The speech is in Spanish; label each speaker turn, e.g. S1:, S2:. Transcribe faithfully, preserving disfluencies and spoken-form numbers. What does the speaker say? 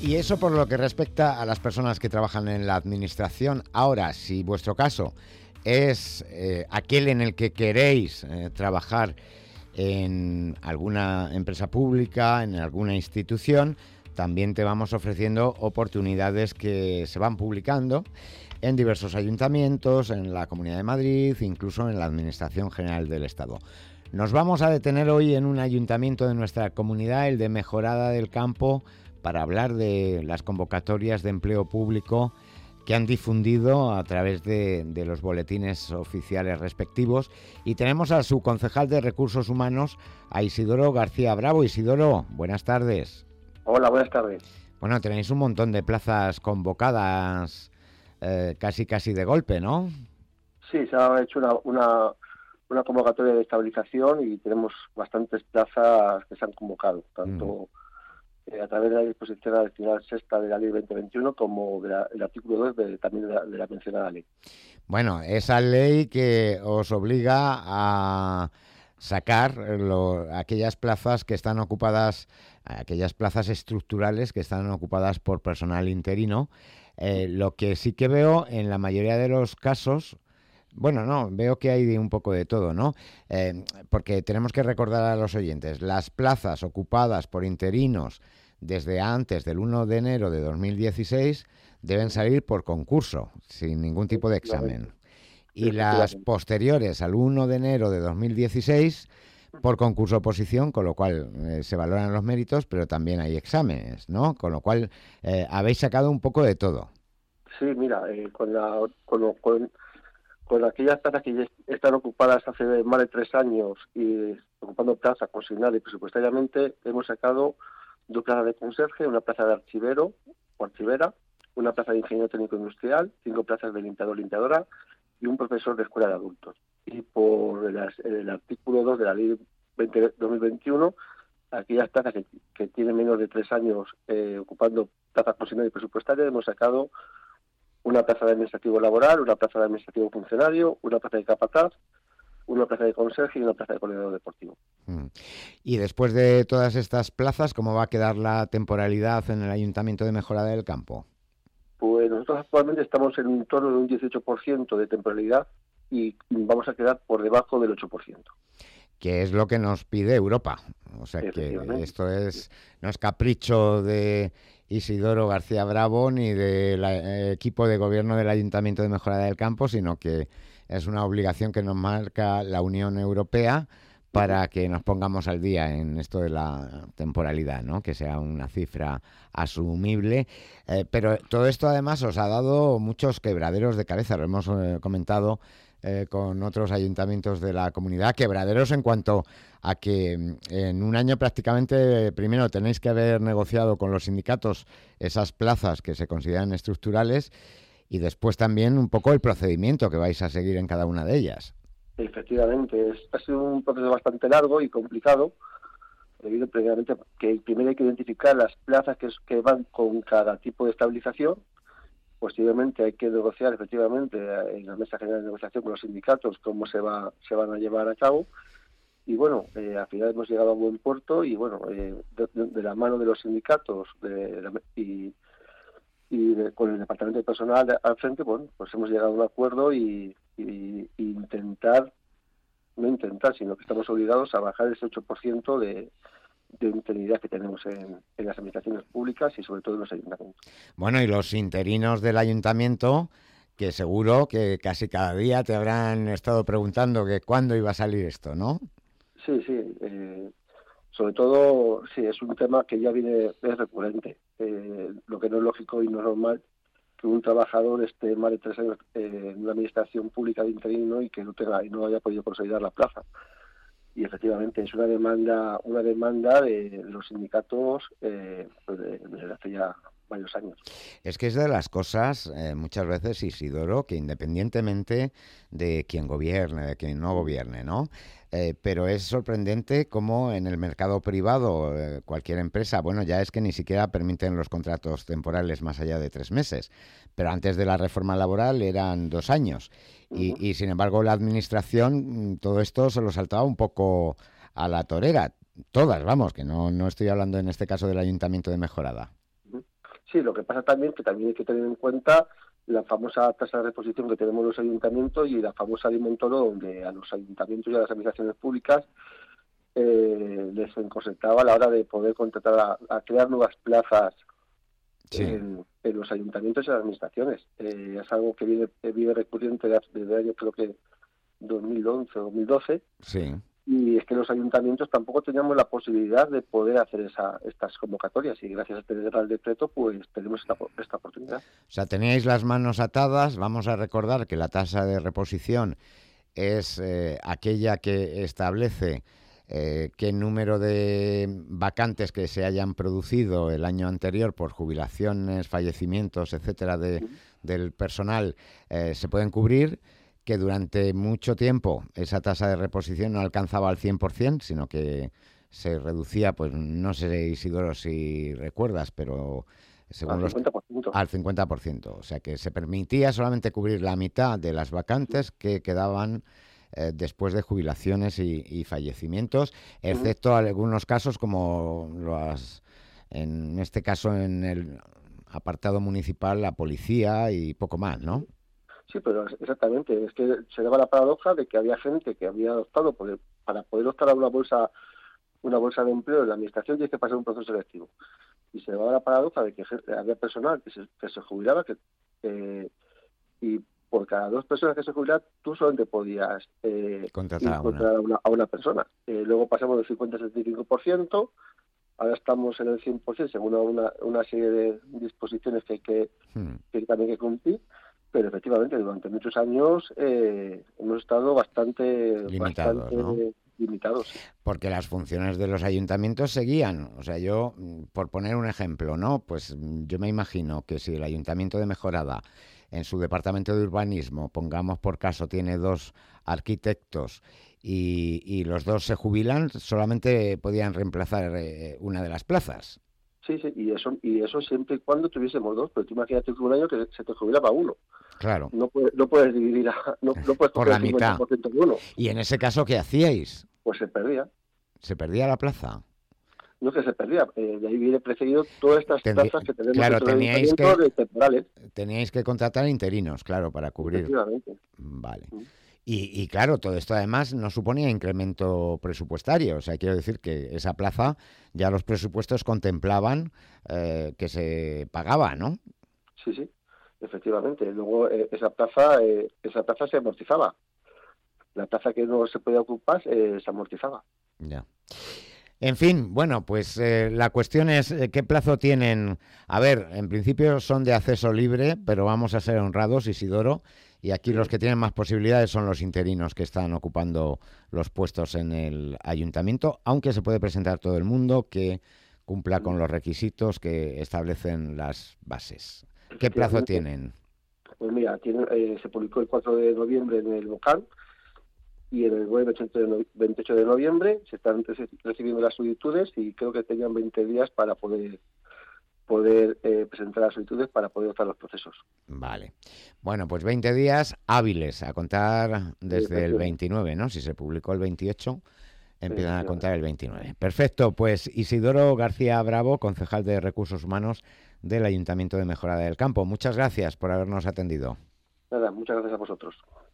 S1: Y eso por lo que respecta a las personas que trabajan en la administración. Ahora, si vuestro caso es eh, aquel en el que queréis eh, trabajar en alguna empresa pública, en alguna institución, también te vamos ofreciendo oportunidades que se van publicando en diversos ayuntamientos, en la Comunidad de Madrid, incluso en la Administración General del Estado. Nos vamos a detener hoy en un ayuntamiento de nuestra comunidad, el de Mejorada del Campo, para hablar de las convocatorias de empleo público que han difundido a través de, de los boletines oficiales respectivos. Y tenemos a su concejal de Recursos Humanos, a Isidoro García Bravo. Isidoro, buenas tardes.
S2: Hola, buenas tardes.
S1: Bueno, tenéis un montón de plazas convocadas eh, casi casi de golpe, ¿no?
S2: Sí, se ha hecho una, una, una convocatoria de estabilización y tenemos bastantes plazas que se han convocado, tanto mm. eh, a través de la disposición adicional sexta de la ley veinte veintiuno como del de artículo dos de, también de la, de la mencionada ley.
S1: Bueno, esa ley que os obliga a sacar lo, aquellas plazas que están ocupadas, aquellas plazas estructurales que están ocupadas por personal interino. Eh, lo que sí que veo en la mayoría de los casos, bueno, no, veo que hay un poco de todo, ¿no? Eh, porque tenemos que recordar a los oyentes, las plazas ocupadas por interinos desde antes del primero de enero de dos mil dieciséis deben salir por concurso, sin ningún tipo de examen. Y las posteriores al primero de enero de dos mil dieciséis por concurso oposición, con lo cual eh, se valoran los méritos, pero también hay exámenes, ¿no? Con lo cual eh, habéis sacado un poco de todo.
S2: Sí, mira, eh, con, la, con, con, con aquellas plazas que ya están ocupadas hace más de tres años y ocupando plazas consignadas y presupuestariamente, hemos sacado dos plazas de conserje, una plaza de archivero o archivera, una plaza de ingeniero técnico industrial, cinco plazas de limpiador limpiadora y un profesor de escuela de adultos. Y por el, el artículo dos de la ley dos mil veintiuno, aquellas plazas que, que tienen menos de tres años eh, ocupando plazas consignadas y presupuestarias, hemos sacado una plaza de administrativo laboral, una plaza de administrativo funcionario, una plaza de capataz, una plaza de conserje y una plaza de coordinador deportivo.
S1: Mm. Y después de todas estas plazas, ¿cómo va a quedar la temporalidad en el Ayuntamiento de Mejorada del Campo?
S2: Pues nosotros actualmente estamos en un torno de un dieciocho por ciento de temporalidad y vamos a quedar por debajo del ocho por ciento.
S1: Que es lo que nos pide Europa. O sea que esto es no es capricho de Isidoro García Bravo ni del eh, equipo de gobierno del Ayuntamiento de Mejorada del Campo, sino que es una obligación que nos marca la Unión Europea para que nos pongamos al día en esto de la temporalidad, ¿no? Que sea una cifra asumible. Eh, pero todo esto además os ha dado muchos quebraderos de cabeza, lo hemos eh, comentado eh, con otros ayuntamientos de la comunidad, quebraderos en cuanto a que en un año prácticamente primero tenéis que haber negociado con los sindicatos esas plazas que se consideran estructurales y después también un poco el procedimiento que vais a seguir en cada una de ellas.
S2: Efectivamente, es, ha sido un proceso bastante largo y complicado, debido previamente que primero hay que identificar las plazas que, que van con cada tipo de estabilización. Posteriormente hay que negociar efectivamente en la mesa general de negociación con los sindicatos cómo se va se van a llevar a cabo. Y bueno, eh, al final hemos llegado a un buen puerto y bueno, eh, de, de, de la mano de los sindicatos de, de, y, y de, con el departamento de personal de, al frente, bueno, pues hemos llegado a un acuerdo y, y, y intentar, no intentar, sino que estamos obligados a bajar ese ocho por ciento de, de interinidad que tenemos en, en las administraciones públicas y sobre todo en los ayuntamientos.
S1: Bueno, y los interinos del ayuntamiento, que seguro que casi cada día te habrán estado preguntando que cuándo iba a salir esto, ¿no?
S2: Sí, sí. Eh, sobre todo, sí, es un tema que ya viene, es recurrente. Eh, lo que no es lógico y no es normal que un trabajador esté más de tres años eh, en una administración pública de interino y que no tenga y no haya podido consolidar la plaza. Y efectivamente es una demanda una demanda de los sindicatos eh, pues de, desde hace ya varios años.
S1: Es que es de las cosas, eh, muchas veces, Isidoro, que independientemente de quien gobierne, de quien no gobierne, ¿no? Eh, pero es sorprendente cómo en el mercado privado, eh, cualquier empresa, bueno, ya es que ni siquiera permiten los contratos temporales más allá de tres meses, pero antes de la reforma laboral eran dos años. Y, uh-huh. y sin embargo, la administración, todo esto se lo saltaba un poco a la torera. Todas, vamos, que no, no estoy hablando en este caso del Ayuntamiento de Mejorada.
S2: Sí, lo que pasa también que también hay que tener en cuenta la famosa tasa de reposición que tenemos los ayuntamientos y la famosa ley Montoro, donde a los ayuntamientos y a las administraciones públicas eh, les encorsetaba a la hora de poder contratar a, a crear nuevas plazas
S1: Sí.
S2: en, en los ayuntamientos y las administraciones. Eh, es algo que viene, que viene recurrente desde el año, creo que dos mil once o dos mil doce.
S1: Sí.
S2: Y es que los ayuntamientos tampoco teníamos la posibilidad de poder hacer esa, estas convocatorias, y gracias a este Real Decreto pues tenemos esta, esta oportunidad.
S1: O sea, teníais las manos atadas. Vamos a recordar que la tasa de reposición es eh, aquella que establece eh, qué número de vacantes que se hayan producido el año anterior por jubilaciones, fallecimientos, etcétera, de,
S2: Uh-huh.
S1: del personal eh, se pueden cubrir, que durante mucho tiempo esa tasa de reposición no alcanzaba al cien por ciento, sino que se reducía, pues no sé, Isidoro, si recuerdas, pero según
S2: Al
S1: los
S2: cincuenta por ciento.
S1: al cincuenta por ciento. O sea que se permitía solamente cubrir la mitad de las vacantes que quedaban eh, después de jubilaciones y, y fallecimientos, excepto uh-huh. algunos casos como los, en este caso en el apartado municipal, la policía y poco más, ¿no?
S2: Sí, pero exactamente, es que se daba la paradoja de que había gente que había optado por el, para poder optar a una bolsa una bolsa de empleo en la administración tienes que pasar un proceso selectivo. Y se daba la paradoja de que había personal que se, que se jubilaba que, eh, y por cada dos personas que se jubilaban tú solamente podías eh,
S1: contratar,
S2: contratar a, una. a una persona. Eh, luego pasamos del cincuenta al setenta y cinco por ciento, ahora estamos en el cien por ciento según una, una serie de disposiciones que hay que, hmm. que también hay que cumplir. Pero efectivamente, durante muchos años eh, hemos estado bastante
S1: limitados,
S2: bastante
S1: ¿no?
S2: limitados.
S1: Porque las funciones de los ayuntamientos seguían. O sea, yo, por poner un ejemplo, ¿no? Pues yo me imagino que si el Ayuntamiento de Mejorada, en su departamento de urbanismo, pongamos por caso, tiene dos arquitectos y, y los dos se jubilan, solamente podían reemplazar eh, una de las plazas.
S2: Sí, sí, y eso y eso siempre y cuando tuviésemos dos, pero tú imagínate que un año que se te jubilaba uno.
S1: Claro.
S2: No puedes, no puedes dividir, a, no, no puedes
S1: por la mitad.
S2: De uno.
S1: ¿Y en ese caso qué hacíais?
S2: Pues se perdía.
S1: ¿Se perdía la plaza?
S2: No es que se perdía, eh, de ahí viene precedido todas estas
S1: Tendrí...
S2: plazas que tenemos
S1: claro,
S2: en
S1: teníais que,
S2: de temporales.
S1: Teníais que contratar interinos, claro, para cubrir.
S2: Efectivamente.
S1: Vale.
S2: Mm.
S1: Y, y claro, todo esto además no suponía incremento presupuestario. O sea, quiero decir que esa plaza ya los presupuestos contemplaban eh, que se pagaba, ¿no?
S2: Sí, sí, efectivamente. Luego eh, esa plaza eh, esa plaza se amortizaba. La plaza que no se podía ocupar eh, se amortizaba.
S1: Ya. En fin, bueno, pues eh, la cuestión es eh, qué plazo tienen. A ver, en principio son de acceso libre, pero vamos a ser honrados, Isidoro. Y aquí los que tienen más posibilidades son los interinos que están ocupando los puestos en el ayuntamiento, aunque se puede presentar todo el mundo que cumpla con los requisitos que establecen las bases. ¿Qué plazo tienen?
S2: Pues mira, tiene, eh, se publicó el cuatro de noviembre en el Bocal y en el web veintiocho de noviembre se están recibiendo las solicitudes y creo que tenían veinte días para poder poder eh, presentar las solicitudes para poder optar los procesos.
S1: Vale. Bueno, pues veinte días hábiles a contar desde el veintinueve, ¿no? Si se publicó el veintiocho, empiezan a contar el veintinueve. Perfecto, pues Isidoro García Bravo, concejal de Recursos Humanos del Ayuntamiento de Mejorada del Campo. Muchas gracias por habernos atendido.
S2: Nada, muchas gracias a vosotros.